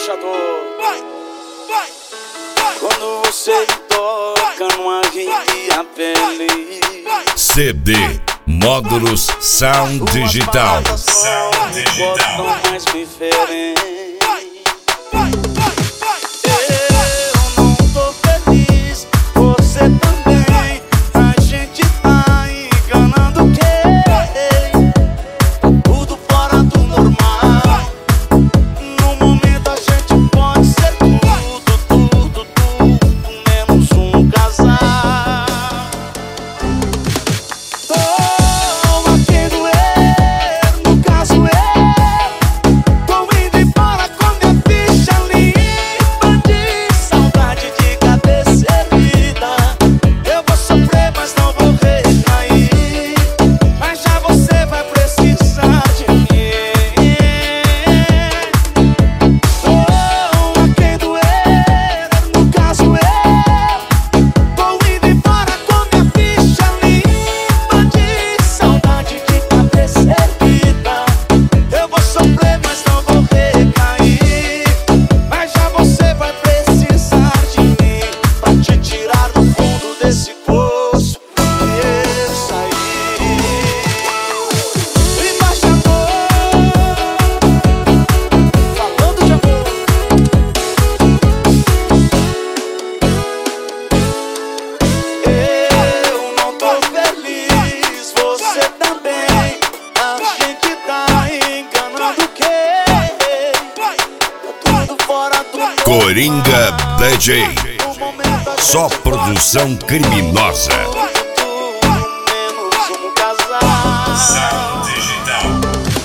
embaixador. Quando você toca, não arrepia a pele. CD Módulos Sound Digital. Botão mais diferente. Coringa DJ, só produção criminosa. Sound Digital.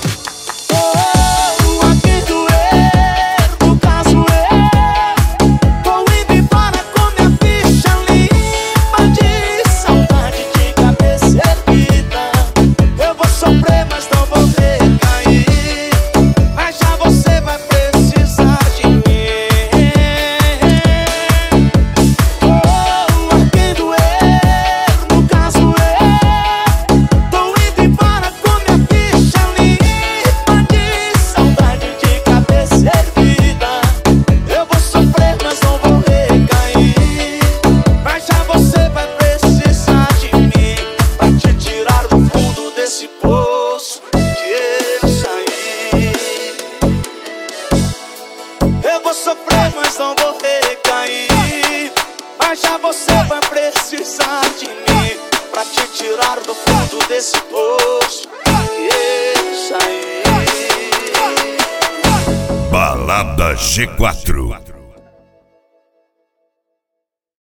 Sofrer, mas não vou recair. Mas já você vai precisar de mim pra te tirar do fundo desse poço e sair. Balada G4.